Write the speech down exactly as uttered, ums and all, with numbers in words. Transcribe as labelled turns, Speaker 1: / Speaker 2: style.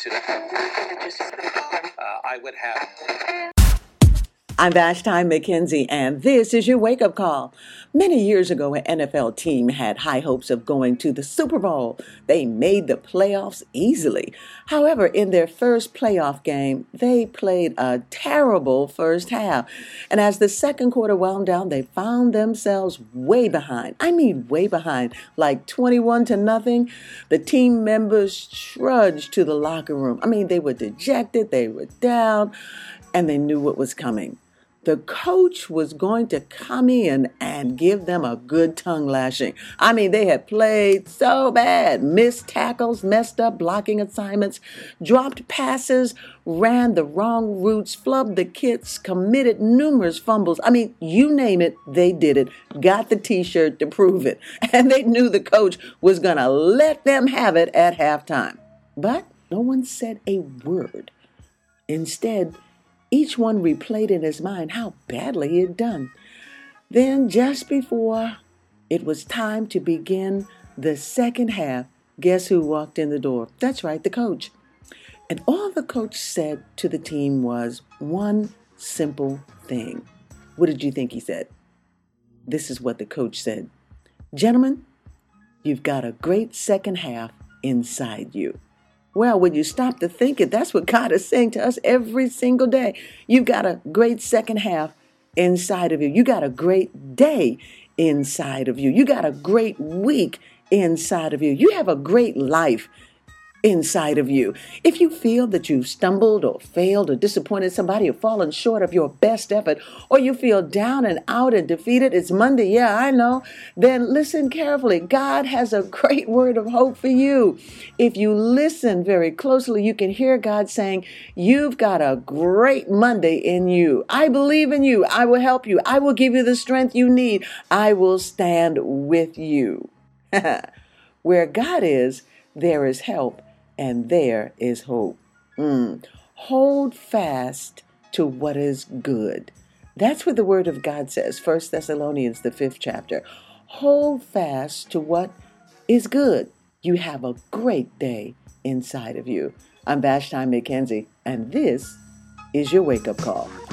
Speaker 1: to uh, I would have.
Speaker 2: I'm Vashti McKenzie, and this is your wake-up call. Many years ago, an N F L team had high hopes of going to the Super Bowl. They made the playoffs easily. However, in their first playoff game, they played a terrible first half. And as the second quarter wound down, they found themselves way behind. I mean, way behind, like twenty-one to nothing. The team members trudged to the locker room. I mean, they were dejected, they were down, and they knew what was coming. The coach was going to come in and give them a good tongue lashing. I mean, they had played so bad, missed tackles, messed up blocking assignments, dropped passes, ran the wrong routes, flubbed the kits, committed numerous fumbles. I mean, you name it, they did it, got the t-shirt to prove it. And they knew the coach was going to let them have it at halftime. But no one said a word. Instead, each one replayed in his mind how badly he had done. Then, just before it was time to begin the second half, guess who walked in the door? That's right, the coach. And all the coach said to the team was one simple thing. What did you think he said? This is what the coach said. Gentlemen, you've got a great second half inside you. Well, when you stop to think it, that's what God is saying to us every single day. You've got a great second half inside of you. You got a great day inside of you. You got a great week inside of you. You have a great life inside of you. If you feel that you've stumbled or failed or disappointed somebody or fallen short of your best effort, or you feel down and out and defeated, it's Monday, yeah, I know, then listen carefully. God has a great word of hope for you. If you listen very closely, you can hear God saying, you've got a great Monday in you. I believe in you. I will help you. I will give you the strength you need. I will stand with you. Where God is, there is help. And there is hope. Mm. Hold fast to what is good. That's what the Word of God says. First Thessalonians, the fifth chapter. Hold fast to what is good. You have a great day inside of you. I'm Vashti McKenzie, and this is your wake-up call.